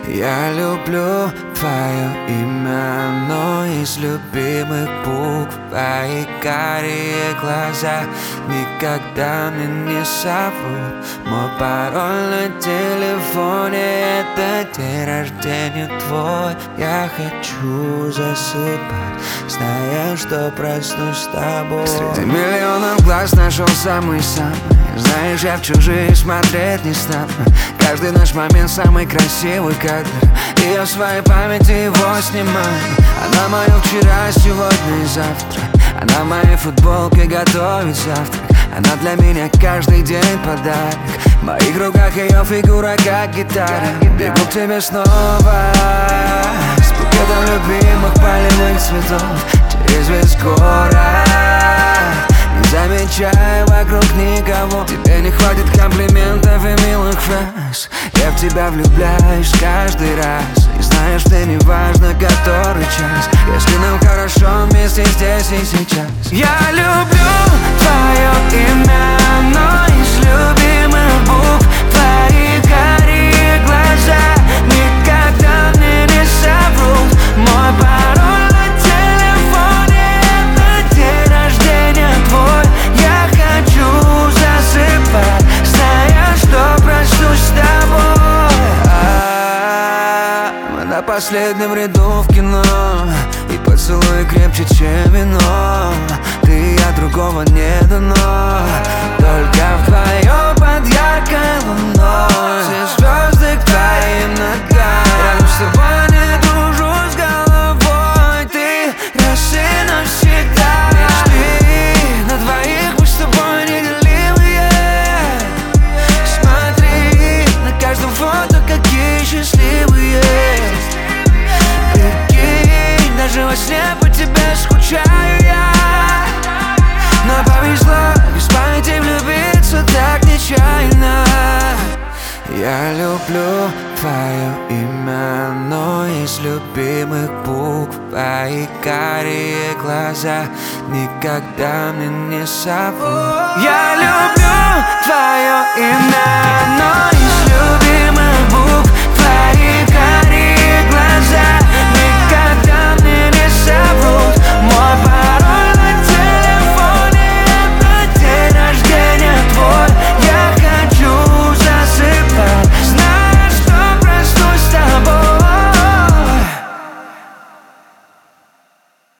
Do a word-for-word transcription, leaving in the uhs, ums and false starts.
Я люблю твое имя, но из любимых букв твои карие глаза никогда мне не соврут. Мой пароль на телефоне — это день рождения твой. Я хочу засыпать, зная, что проснусь с тобой. Среди миллионов глаз нашел самый-самый. Знаешь, я в чужие смотреть не стану. Каждый наш момент самый красивый кадр, и я в своей памяти его снимаю. Она мое вчера, сегодня и завтра. Она в моей футболке готовит завтрак. Она для меня каждый день подарок. В моих руках ее фигура как гитара. Бегу к тебе снова с букетом любимых полевых цветов через весь город. Не замечая вокруг никого. Тебе не хватит комплиментов и милых фраз. Я в тебя влюбляюсь каждый раз. И знаешь, ты не важно который час, если нам хорошо вместе здесь и сейчас. Я люблю твое имя, но из любимых букв твои карие глаза никогда мне не соврут. Мой пароль на телефоне — это день рождения твой. Я хочу засыпать, зная, что проснусь с тобой. Мы на последнем ряду в кино, и поцелуй крепче, чем вино. Ты и я, другого не дано, только вдвоем под яркой луной. Все звезды к твоим ногам. Рядом с тобой не дружу с головой. Ты раз и навсегда. Мечты на двоих мы с тобой неделимые. Смотри, на каждом фото какие счастливые. Прикинь, даже во сне по тебе скучаю я. Но повезло без памяти влюбиться так нечаянно. Я люблю твое имя, но из любимых букв твои карие глаза никогда мне не соврут. Я люблю твое имя, но